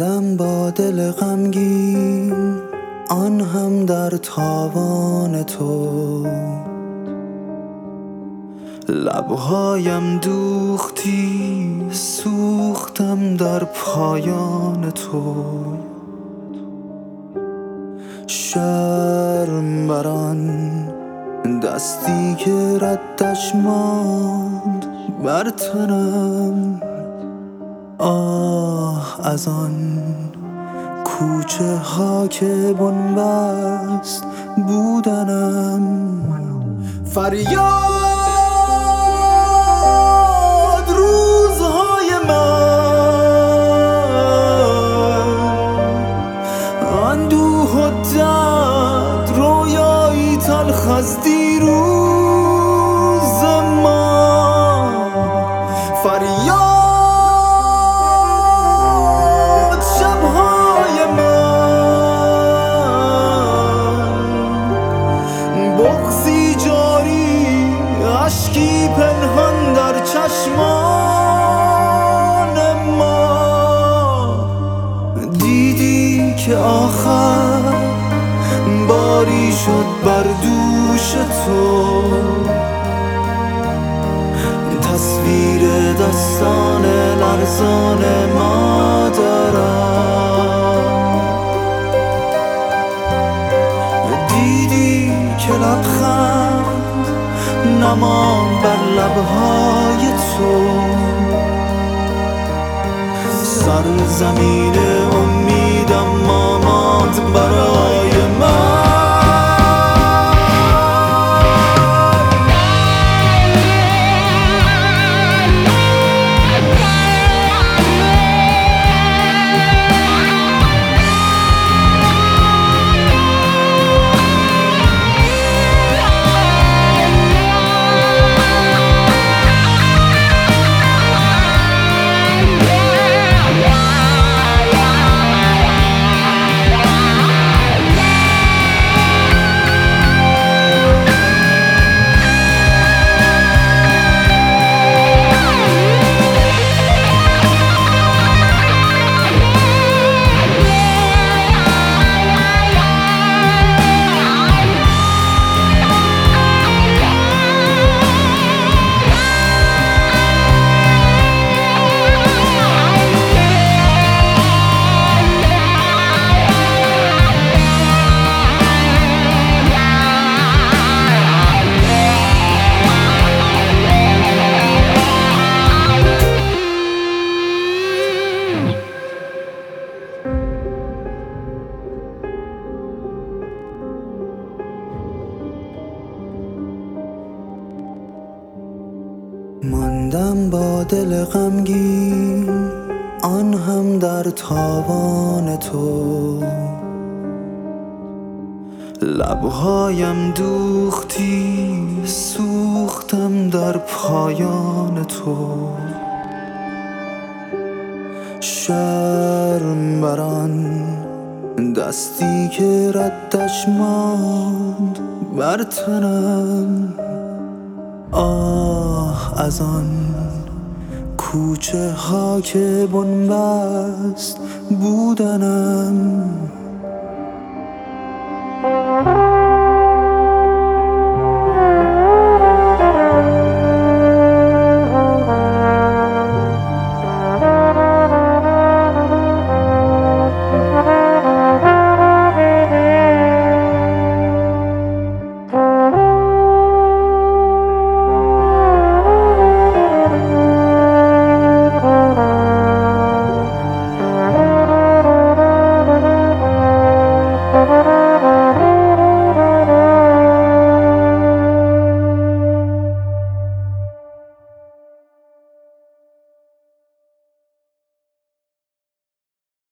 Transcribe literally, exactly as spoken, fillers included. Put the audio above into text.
ماندم با دل غمگین، آن هم در تاوان تو. لبهایم دوختی، سوختم در پایان تو. شرم بران دستی که ردش ماند بر تنم، آه از آن کوچه ها که بنبست بودنم. فریاد روزهای من، اندوه و درد، رویایی تلخ از دیروز ما. فریاد شبهای من، بغضی جاری، اشکی پنهان در چشمان ما. دیدی که آخر باری شد بر دوش تو، تصویر دستان لرزان مادرم. دیدی که لبخند نماند بر لبهای تو، سرزمین امیدم ماند برای من. ماندم با دل غمگین، آن هم در تاوان تو. لبهایم دوختی، سوختم در پایان تو. شرم بران دستی که ردش ماند بر تنم، آه از آن کوچه ها که بنبست بودنم.